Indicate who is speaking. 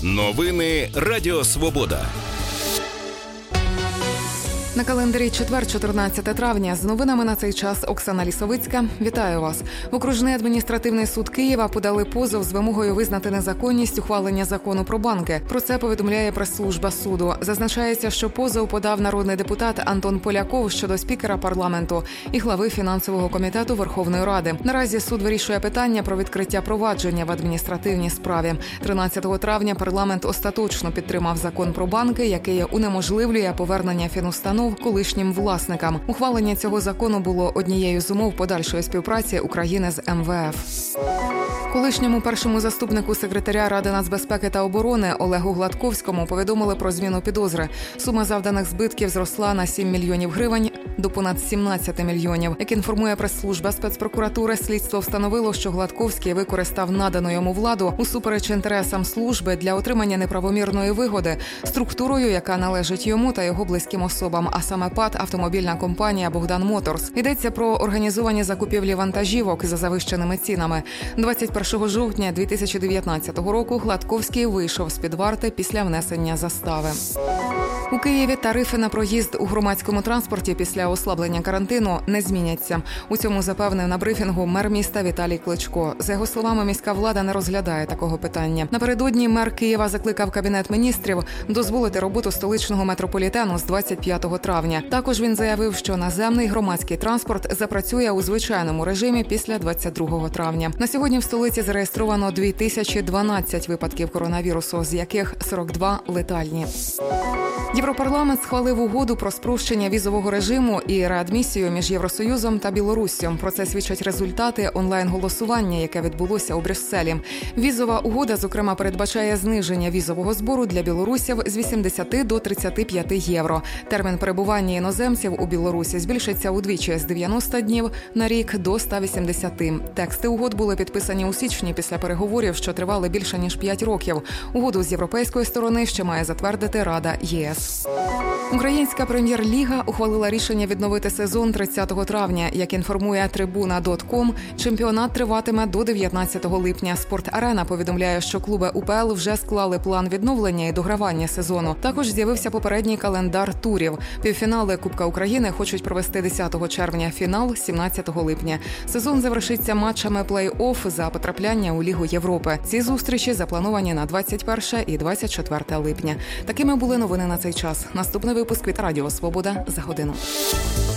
Speaker 1: Новини Радіо Свобода.
Speaker 2: На календарі четвер, 14 травня. З новинами на цей час Оксана Лісовицька. Вітаю вас. В Окружний адміністративний суд Києва подали позов з вимогою визнати незаконність ухвалення закону про банки. Про це повідомляє прес-служба суду. Зазначається, що позов подав народний депутат Антон Поляков щодо спікера парламенту і глави фінансового комітету Верховної Ради. Наразі суд вирішує питання про відкриття провадження в адміністративній справі. 13 травня парламент остаточно підтримав закон про банки, який унеможливлює повернення фінустанов колишнім власникам. Ухвалення цього закону було однією з умов подальшої співпраці України з МВФ. Колишньому першому заступнику секретаря Ради нацбезпеки та оборони Олегу Гладковському повідомили про зміну підозри. Сума завданих збитків зросла на 7 мільйонів гривень до понад 17 мільйонів. Як інформує прес-служба спецпрокуратури, слідство встановило, що Гладковський використав надану йому владу усупереч інтересам служби для отримання неправомірної вигоди структурою, яка належить йому та його близьким особам, а саме ПАТ «Автомобільна компанія Богдан Моторс». Йдеться про організовані закупівлі вантажівок за завищеними цінами. 21 жовтня 2019 року Гладковський вийшов з-під варти після внесення застави. У Києві тарифи на проїзд у громадському транспорті після ослаблення карантину не зміняться. У цьому запевнив на брифінгу мер міста Віталій Кличко. За його словами, міська влада не розглядає такого питання. Напередодні мер Києва закликав Кабінет міністрів дозволити роботу столичного метрополітену з 25 травня. Також він заявив, що наземний громадський транспорт запрацює у звичайному режимі після 22 травня. На сьогодні в столиці зареєстровано 2012 випадків коронавірусу, з яких 42 летальні. Європарламент схвалив угоду про спрощення візового режиму і реадмісію між Євросоюзом та Білоруссю. Про це свідчать результати онлайн-голосування, яке відбулося у Брюсселі. Візова угода, зокрема, передбачає зниження візового збору для білорусів з 80 до 35 євро. Термін перебування іноземців у Білорусі збільшиться удвічі з 90 днів на рік до 180. Тексти угод були підписані у січні після переговорів, що тривали більше ніж 5 років. Угоду з європейської сторони ще має затвердити Рада ЄС. Українська прем'єр-ліга ухвалила рішення відновити сезон 30 травня. Як інформує Tribuna.com, чемпіонат триватиме до 19 липня. «Спорт-арена» повідомляє, що клуби УПЛ вже склали план відновлення і догравання сезону. Також з'явився попередній календар турів. Півфінали Кубка України хочуть провести 10 червня, фінал – 17 липня. Сезон завершиться матчами плей-офф за потрапляння у Лігу Європи. Ці зустрічі заплановані на 21 і 24 липня. Такими були новини на цей час. Наступний випуск від Радіо Свобода за годину.